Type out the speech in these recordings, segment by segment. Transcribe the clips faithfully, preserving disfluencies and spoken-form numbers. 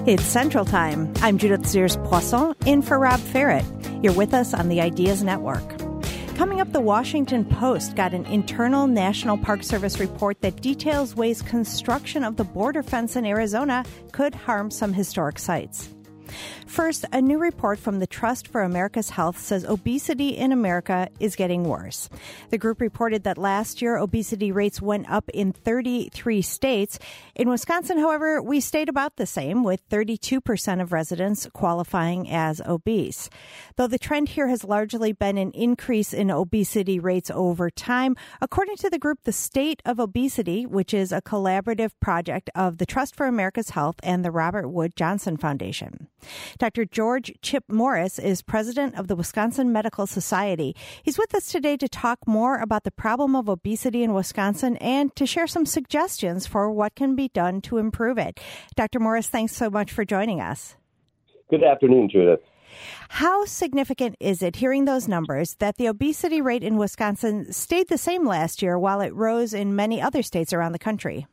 It's Central Time. I'm Judith Sears-Poisson, in for Rob Ferrett. You're with us on the Ideas Network. Coming up, the Washington Post got an internal National Park Service report that details ways construction of the border fence in Arizona could harm some historic sites. First, a new report from the Trust for America's Health says obesity in America is getting worse. The group reported that last year, obesity rates went up in thirty-three states. In Wisconsin, however, we stayed about the same, with thirty-two percent of residents qualifying as obese. Though the trend here has largely been an increase in obesity rates over time, according to the group The State of Obesity, which is a collaborative project of the Trust for America's Health and the Robert Wood Johnson Foundation. Doctor George Chip Morris is president of the Wisconsin Medical Society. He's with us today to talk more about the problem of obesity in Wisconsin and to share some suggestions for what can be done to improve it. Doctor Morris, thanks so much for joining us. Good afternoon, Judith. How significant is it, hearing those numbers, that the obesity rate in Wisconsin stayed the same last year while it rose in many other states around the country?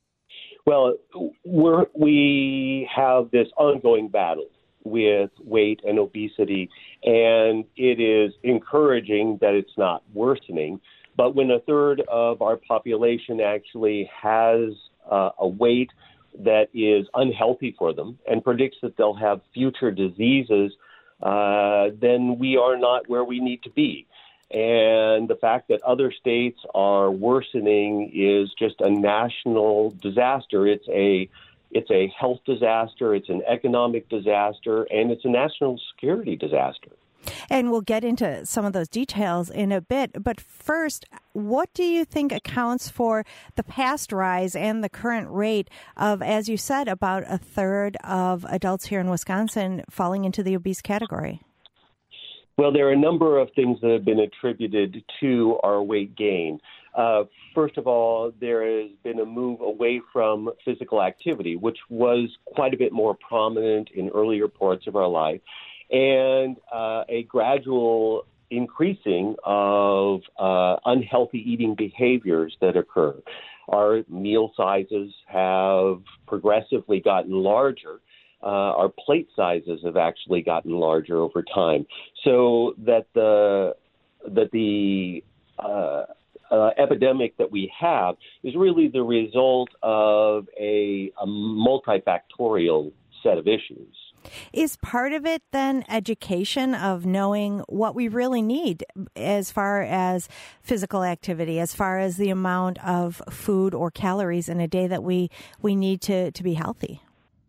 Well, we're, we have this ongoing battle with weight and obesity, and it is encouraging that it's not worsening. But when a third of our population actually has uh, a weight that is unhealthy for them and predicts that they'll have future diseases, uh, then we are not where we need to be. And the fact that other states are worsening is just a national disaster. It's a it's a health disaster, it's an economic disaster, and it's a national security disaster. And we'll get into some of those details in a bit. But first, what do you think accounts for the past rise and the current rate of, as you said, about a third of adults here in Wisconsin falling into the obese category? Well, there are a number of things that have been attributed to our weight gain. Uh, first of all, there has been a move away from physical activity, which was quite a bit more prominent in earlier parts of our life, and uh, a gradual increasing of uh, unhealthy eating behaviors that occur. Our meal sizes have progressively gotten larger. Uh, our plate sizes have actually gotten larger over time, so that the that the uh, uh, epidemic that we have is really the result of a, a multifactorial set of issues. Is part of it then education of knowing what we really need as far as physical activity, as far as the amount of food or calories in a day that we, we need to, to be healthy?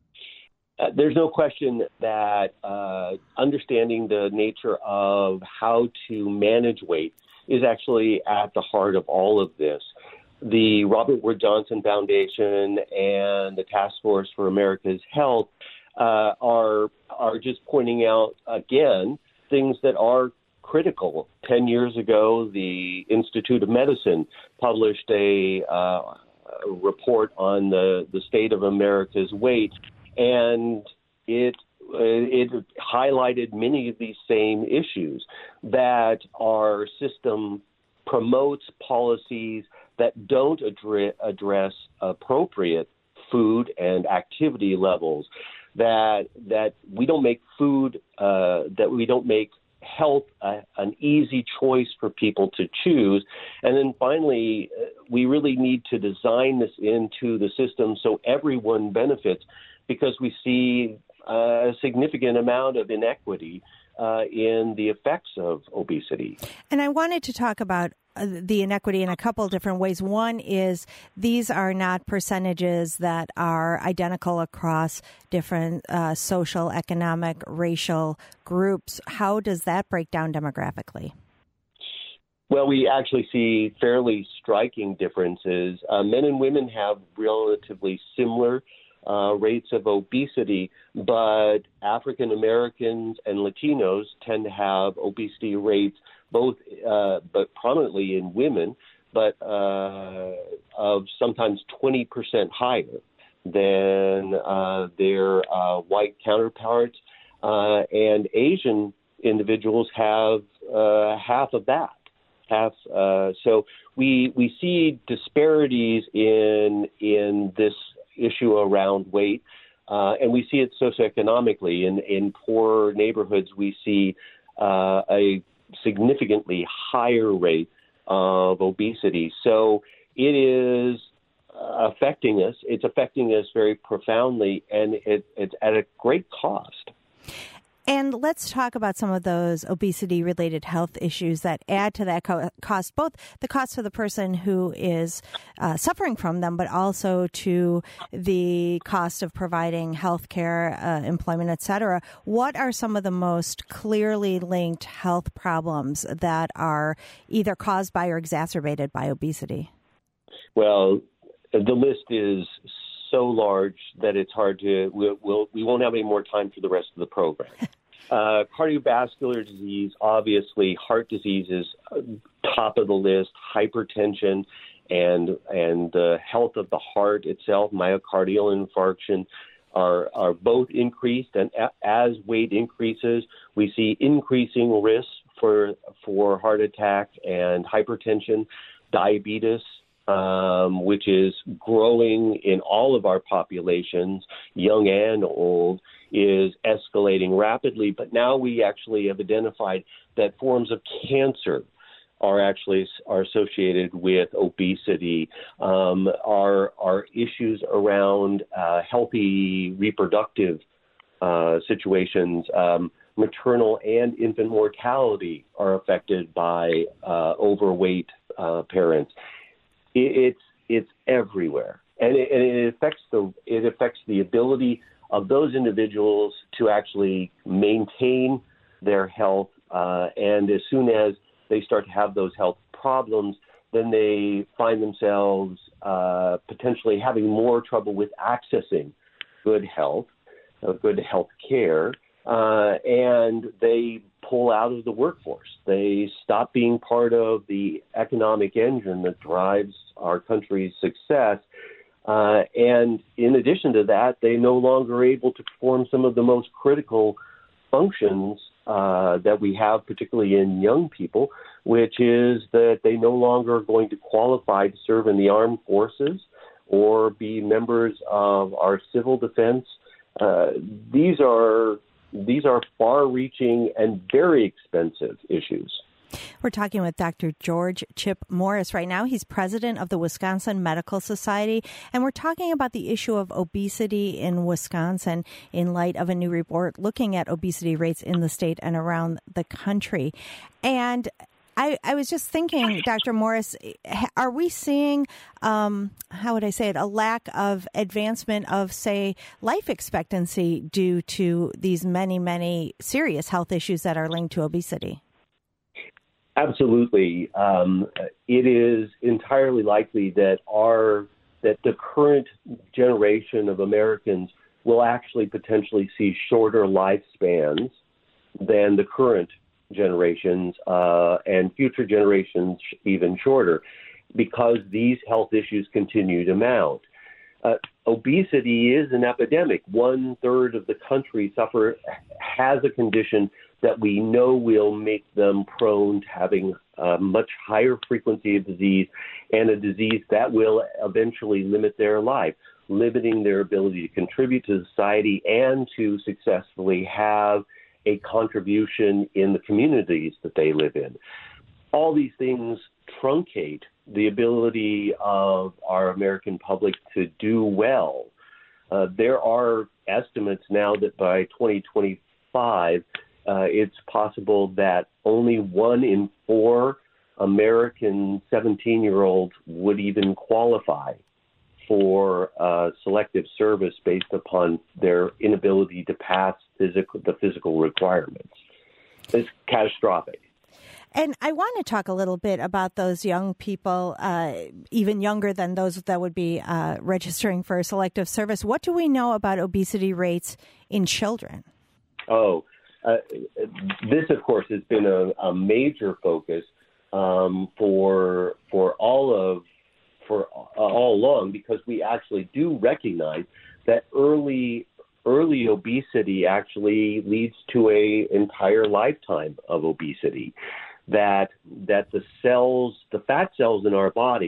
Uh, there's no question that uh, understanding the nature of how to manage weight is actually at the heart of all of this. The Robert Wood Johnson Foundation and the Task Force for America's Health uh, are are just pointing out, again, things that are critical. Ten years ago, the Institute of Medicine published a, uh, a report on the, the state of America's weight, and it it highlighted many of these same issues, that our system promotes policies that don't address, address appropriate food and activity levels, that that we don't make food, uh, that we don't make health uh, an easy choice for people to choose. And then finally, uh, we really need to design this into the system so everyone benefits, because we see uh, a significant amount of inequity uh, in the effects of obesity. And I wanted to talk about uh, the inequity in a couple of different ways. One is these are not percentages that are identical across different uh, social, economic, racial groups. How does that break down demographically? Well, we actually see fairly striking differences. Uh, men and women have relatively similar Uh, rates of obesity, but African Americans and Latinos tend to have obesity rates both, uh, but prominently in women, but uh, of sometimes twenty percent higher than uh, their uh, white counterparts, uh, and Asian individuals have uh, half of that. Half, uh, so we we see disparities in in this issue around weight. Uh, and we see it socioeconomically. In, in poor neighborhoods, we see uh, a significantly higher rate of obesity. So it is affecting us. It's affecting us very profoundly, and it, it's at a great cost. And let's talk about some of those obesity-related health issues that add to that co- cost, both the cost for the person who is uh, suffering from them, but also to the cost of providing health care, uh, employment, et cetera. What are some of the most clearly linked health problems that are either caused by or exacerbated by obesity? Well, the list is so large that it's hard to, we'll, we'll, we won't have any more time for the rest of the program. Uh, cardiovascular disease, obviously, heart disease is top of the list, hypertension and and the health of the heart itself, myocardial infarction, are, are both increased. And a, as weight increases, we see increasing risks for, for heart attack and hypertension, diabetes, Um, which is growing in all of our populations, young and old, is escalating rapidly. But now we actually have identified that forms of cancer are actually are associated with obesity. Um, our, our issues around uh, healthy reproductive uh, situations, um, maternal and infant mortality are affected by uh, overweight uh, parents. It's it's everywhere, and it, and it affects the it affects the ability of those individuals to actually maintain their health. Uh, and as soon as they start to have those health problems, then they find themselves uh, potentially having more trouble with accessing good health, uh, good health care, uh, and they pull out of the workforce. They stop being part of the economic engine that drives our country's success. Uh, and in addition to that, they no longer are able to perform some of the most critical functions uh, that we have, particularly in young people, which is that they no longer are going to qualify to serve in the armed forces or be members of our civil defense. Uh, these are These are far-reaching and very expensive issues. We're talking with Doctor George Chip Morris right now. He's president of the Wisconsin Medical Society, and we're talking about the issue of obesity in Wisconsin in light of a new report looking at obesity rates in the state and around the country. And I, I was just thinking, Doctor Morris, are we seeing, um, how would I say it, a lack of advancement of, say, life expectancy due to these many, many serious health issues that are linked to obesity? Absolutely. Um, it is entirely likely that our that the current generation of Americans will actually potentially see shorter lifespans than the current generations uh, and future generations even shorter, because these health issues continue to mount. Uh, obesity is an epidemic. One third of the country suffer has a condition that we know will make them prone to having a much higher frequency of disease, and a disease that will eventually limit their life, limiting their ability to contribute to society and to successfully have a contribution in the communities that they live in. All these things truncate the ability of our American public to do well. Uh, there are estimates now that by twenty twenty-five, uh, it's possible that only one in four American seventeen-year-olds would even qualify for uh, selective service based upon their inability to pass physical, the physical requirements. It's catastrophic. And I want to talk a little bit about those young people, uh, even younger than those that would be uh, registering for selective service. What do we know about obesity rates in children? Oh, uh, this, of course, has been a, a major focus um, for for all of for uh, all along, because we actually do recognize that early early obesity actually leads to a entire lifetime of obesity. That that the cells, the fat cells in our body,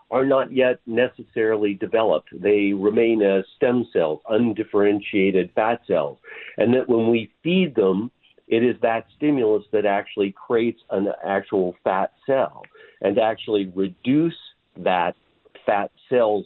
are not yet necessarily developed. They remain as stem cells, undifferentiated fat cells. And that when we feed them, it is that stimulus that actually creates an actual fat cell. And to actually reduce that fat cell's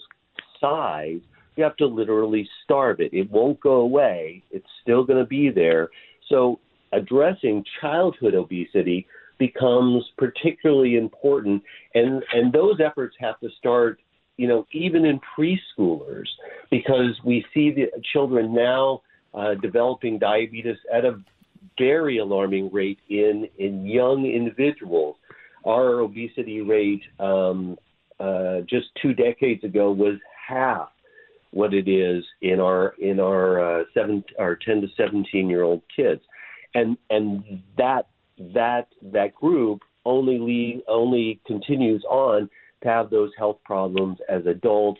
size, you have to literally starve it. It won't go away. It's still going to be there. So addressing childhood obesity becomes particularly important. And, and those efforts have to start, you know, even in preschoolers, because we see the children now uh, developing diabetes at a very alarming rate in, in young individuals. Our obesity rate um, uh, just two decades ago was half what it is in our in our uh, seven our ten to seventeen year old kids, and and that that that group only lead, only continues on to have those health problems as adults,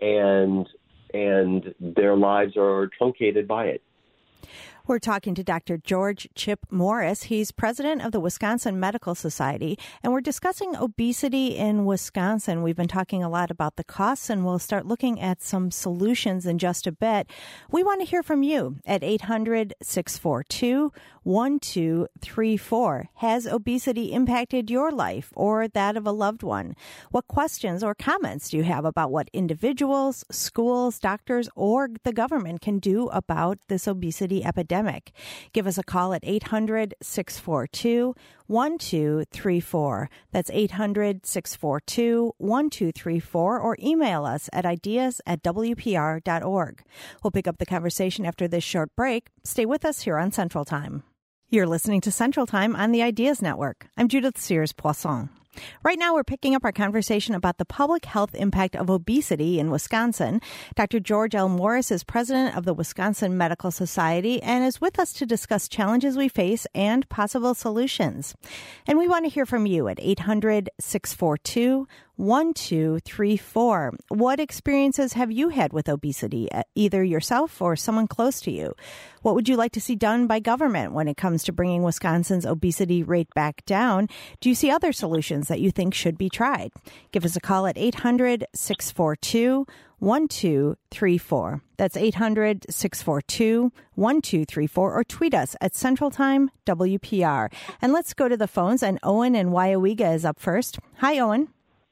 and and their lives are truncated by it. We're talking to Doctor George Chip Morris. He's president of the Wisconsin Medical Society, and we're discussing obesity in Wisconsin. We've been talking a lot about the costs, and we'll start looking at some solutions in just a bit. We want to hear from you at eight hundred, six four two, one two three four. Has obesity impacted your life or that of a loved one? What questions or comments do you have about what individuals, schools, doctors, or the government can do about this obesity epidemic? Give us a call at eight hundred, six four two, one two three four. That's eight hundred, six four two, one two three four, or email us at ideas at w p r dot org. We'll pick up the conversation after this short break. Stay with us here on Central Time. You're listening to Central Time on the Ideas Network. I'm Judith Sears-Poisson. Right now, we're picking up our conversation about the public health impact of obesity in Wisconsin. Doctor George L. Morris is president of the Wisconsin Medical Society and is with us to discuss challenges we face and possible solutions. And we want to hear from you at eight hundred, six four two, one two three four. What experiences have you had with obesity, either yourself or someone close to you? What would you like to see done by government when it comes to bringing Wisconsin's obesity rate back down? Do you see other solutions that you think should be tried? Give us a call at eight hundred, six four two, one two three four. That's eight hundred, six four two, one two three four, or tweet us at Central Time W P R. And let's go to the phones, and Owen in Wyawega is up first. Hi, Owen.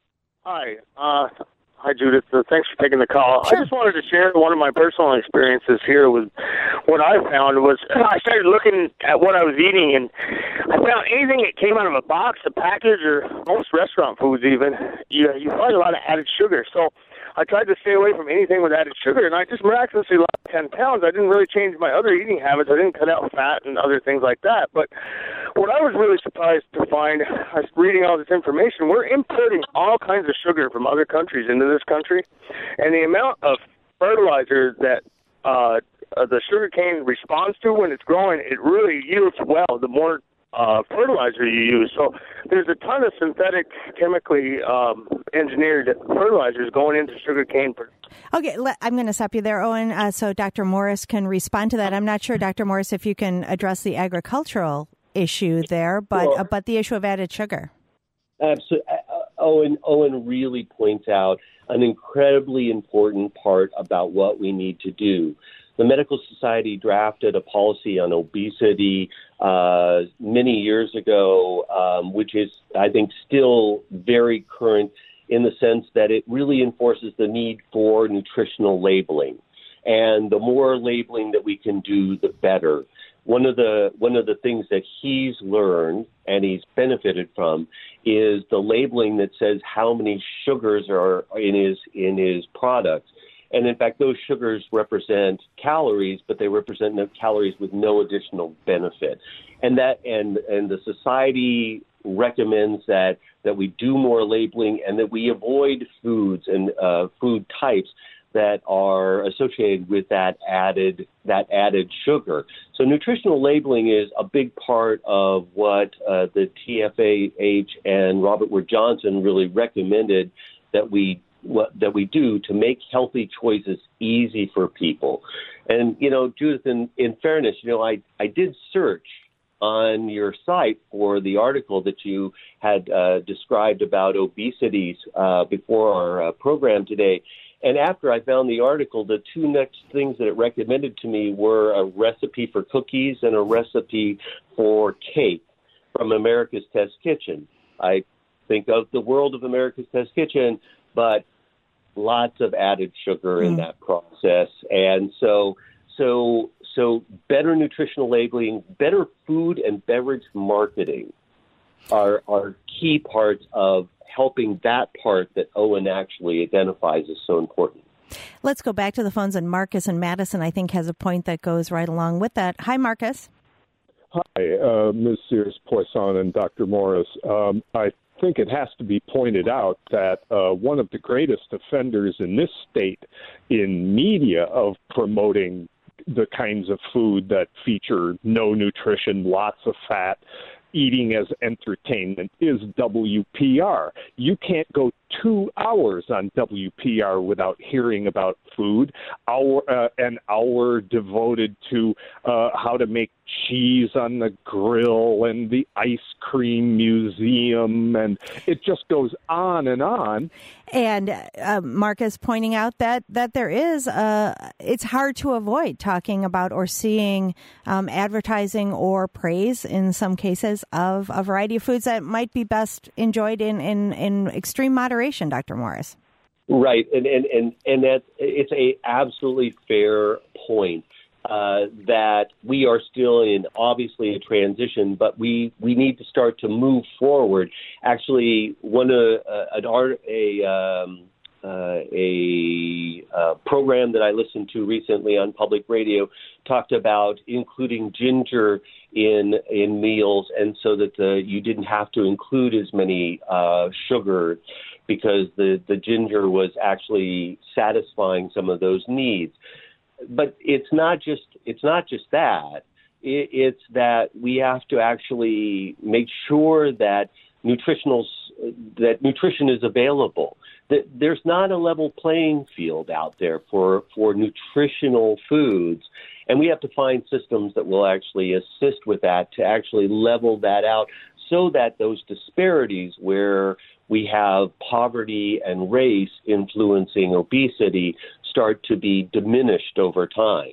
Hi. Uh, hi, Judith. Uh, thanks for taking the call. Sure. I just wanted to share one of my personal experiences here with what I found was I started looking at what I was eating, and I found anything that came out of a box, a package, or most restaurant foods even, you, you find a lot of added sugar. So I tried to stay away from anything with added sugar, and I just miraculously lost ten pounds. I didn't really change my other eating habits. I didn't cut out fat and other things like that. But what I was really surprised to find, I was reading all this information, we're importing all kinds of sugar from other countries into this country, and the amount of fertilizer that uh, uh, the sugar cane responds to when it's growing, it really yields well the more Uh, fertilizer you use. So there's a ton of synthetic, chemically um, engineered fertilizers going into sugarcane. Okay, let, I'm going to stop you there, Owen, uh, so Doctor Morris can respond to that. I'm not sure, Doctor Morris, if you can address the agricultural issue there, but Well, uh, but the issue of added sugar. Absolutely. Owen, Owen really points out an incredibly important part about what we need to do. The Medical Society drafted a policy on obesity uh, many years ago, um, which is, I think, still very current in the sense that it really enforces the need for nutritional labeling. And the more labeling that we can do, the better. One of the one of the things that he's learned and he's benefited from is the labeling that says how many sugars are in his in his products. And in fact, those sugars represent calories, but they represent no calories with no additional benefit. And that and and the society recommends that that we do more labeling and that we avoid foods and uh, food types that are associated with that added that added sugar. So nutritional labeling is a big part of what uh, the T F A H and Robert Wood Johnson really recommended that we what, that we do to make healthy choices easy for people. And, you know, Judith, in, in fairness, you know, I, I did search on your site for the article that you had uh, described about obesity uh, before our uh, program today. And after I found the article, the two next things that it recommended to me were a recipe for cookies and a recipe for cake from America's Test Kitchen. I think of the world of America's Test Kitchen, but lots of added sugar mm. in that process. And so, so, so better nutritional labeling, better food and beverage marketing are, are key parts of helping that part that Owen actually identifies as so important. Let's go back to the phones, and Marcus and Madison, I think, has a point that goes right along with that. Hi, Marcus. Hi, uh, Miz Sears-Poisson and Doctor Morris. Um, I think it has to be pointed out that uh, one of the greatest offenders in this state in media of promoting the kinds of food that feature no nutrition, lots of fat, eating as entertainment is W P R. You can't go two hours on W P R without hearing about food. Hour, uh, an hour devoted to uh, how to make cheese on the grill and the ice cream museum, and it just goes on and on. And uh, Marcus pointing out that that there is, uh, it's hard to avoid talking about or seeing um, advertising or praise in some cases of a variety of foods that might be best enjoyed in, in, in extreme moderation, Doctor Morris. Right, and and and and that it's a absolutely fair point. Uh, that we are still in obviously a transition, but we, we need to start to move forward. Actually, one uh, an art a um, uh, a uh, program that I listened to recently on public radio talked about including ginger in in meals, and so that the, you didn't have to include as many uh, sugar, because the, the ginger was actually satisfying some of those needs. But it's not just it's not just that. It, it's that we have to actually make sure that nutritional that nutrition is available. That there's not a level playing field out there for for nutritional foods, and we have to find systems that will actually assist with that to actually level that out, so that those disparities where we have poverty and race influencing obesity start to be diminished over time.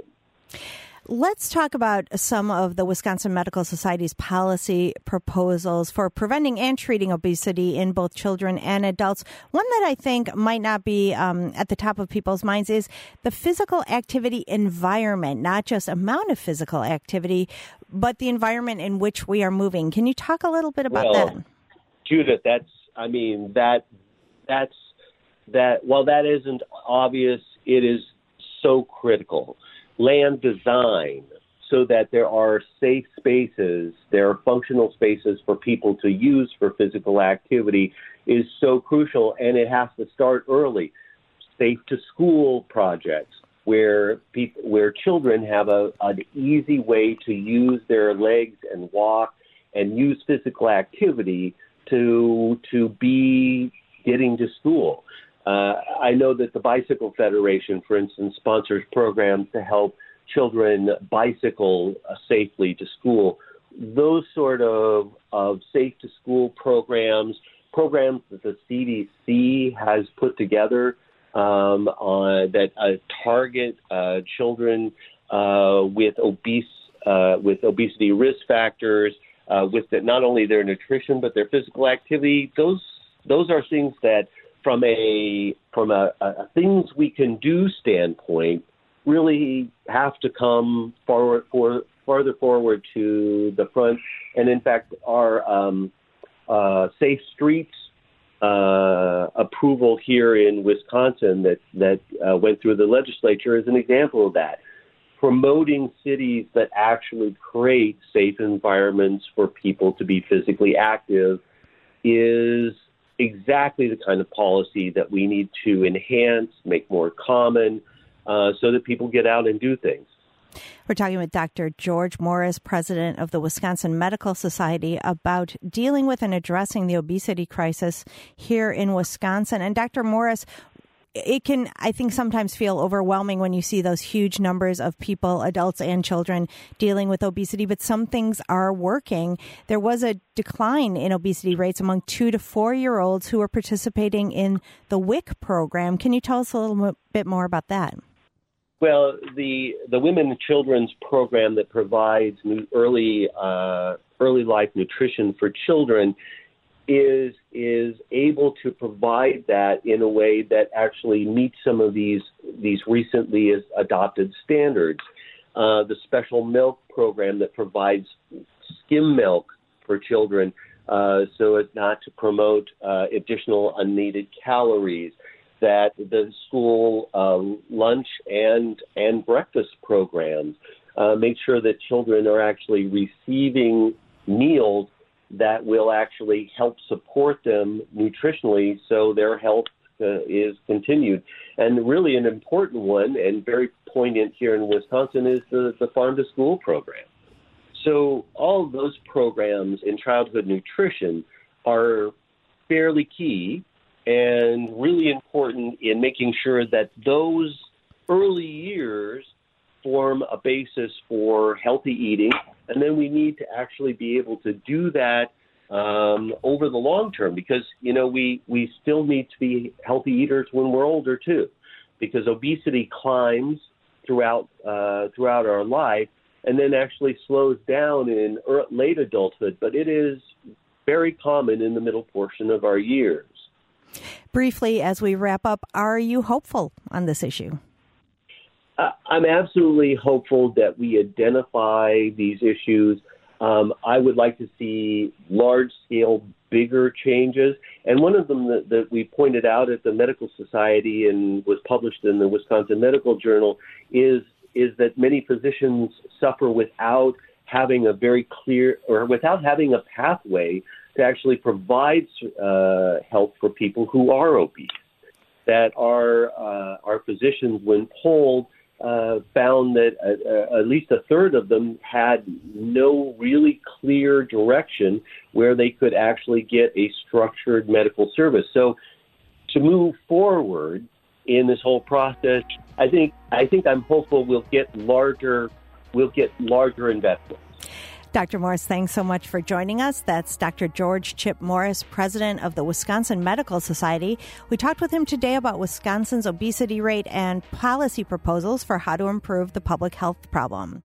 Let's talk about some of the Wisconsin Medical Society's policy proposals for preventing and treating obesity in both children and adults. One that I think might not be um, at the top of people's minds is the physical activity environment, not just amount of physical activity, but the environment in which we are moving. Can you talk a little bit about well, that? Judith, that's, I mean, that, that's, that, while that isn't obvious, it is so critical. Land design so that there are safe spaces, there are functional spaces for people to use for physical activity is so crucial, and it has to start early. Safe to school projects where people, where children have a, an easy way to use their legs and walk and use physical activity to to be getting to school. Uh, I know that the Bicycle Federation, for instance, sponsors programs to help children bicycle uh, safely to school. Those sort of, of safe-to-school programs, programs that the C D C has put together um, on, that uh, target uh, children uh, with obese uh, with obesity risk factors, uh, with the, not only their nutrition but their physical activity. Those those are things that, from a from a, a things we can do standpoint, really have to come forward for farther forward to the front. And in fact, our um, uh, Safe Streets uh, approval here in Wisconsin that that uh, went through the legislature is an example of that. Promoting cities that actually create safe environments for people to be physically active is exactly the kind of policy that we need to enhance, make more common, uh, so that people get out and do things. We're talking with Doctor George Morris, president of the Wisconsin Medical Society, about dealing with and addressing the obesity crisis here in Wisconsin. And Doctor Morris, it can, I think, sometimes feel overwhelming when you see those huge numbers of people, adults and children, dealing with obesity, but some things are working. There was a decline in obesity rates among two to four-year-olds who were participating in the W I C program. Can you tell us a little bit more about that? Well, the the Women and Children's program that provides new early uh, early life nutrition for children is is able to provide that in a way that actually meets some of these these recently adopted standards. Uh, the special milk program that provides skim milk for children uh, so as not to promote uh, additional unneeded calories. That the school uh, lunch and and breakfast programs uh, make sure that children are actually receiving meals that will actually help support them nutritionally so their health uh, is continued. And really an important one and very poignant here in Wisconsin is the, the Farm to School program. So all of those programs in childhood nutrition are fairly key and really important in making sure that those early years form a basis for healthy eating. And then we need to actually be able to do that um, over the long term because, you know, we, we still need to be healthy eaters when we're older, too, because obesity climbs throughout uh, throughout our life and then actually slows down in early, late adulthood. But it is very common in the middle portion of our years. Briefly, as we wrap up, are you hopeful on this issue? Uh, I'm absolutely hopeful that we identify these issues. Um, I would like to see large-scale, bigger changes. And one of them that, that we pointed out at the Medical Society and was published in the Wisconsin Medical Journal is, is that many physicians suffer without having a very clear or without having a pathway to actually provide uh, help for people who are obese. That our uh, our physicians, when polled, uh, found that uh, at least a third of them had no really clear direction where they could actually get a structured medical service. So, to move forward in this whole process, I think I think I'm hopeful we'll get larger we'll get larger investments. Doctor Morris, thanks so much for joining us. That's Doctor George Chip Morris, president of the Wisconsin Medical Society. We talked with him today about Wisconsin's obesity rate and policy proposals for how to improve the public health problem.